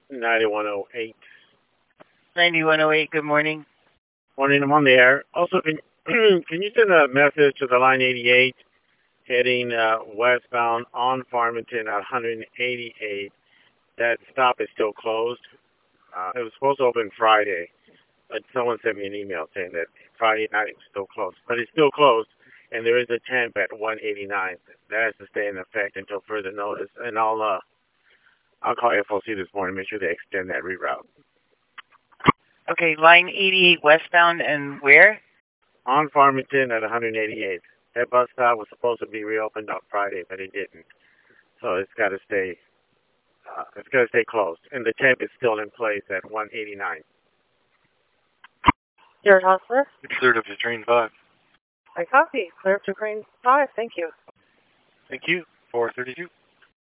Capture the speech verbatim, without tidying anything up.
ninety-one oh eight. ninety-one oh eight, good morning. Morning, I'm on the air. Also, can, can you send a message to the line eighty-eight heading uh, westbound on Farmington at one eighty-eight? That stop is still closed. Uh, it was supposed to open Friday, but someone sent me an email saying that Friday night it's still closed. But it's still closed, and there is a temp at one eighty-nine. That has to stay in effect until further notice. And I'll uh, I'll call F O C this morning, make sure they extend that reroute. Okay, line eighty-eight westbound and where? On Farmington at one eighty-eight. That bus stop was supposed to be reopened on Friday, but it didn't. So it's got to stay. Uh, it's got to stay closed, and the temp is still in place at one eighty-nine. Jared Hostler? Cleared up to train five. I copy. Clear up to train five. Thank you. Thank you. four thirty-two.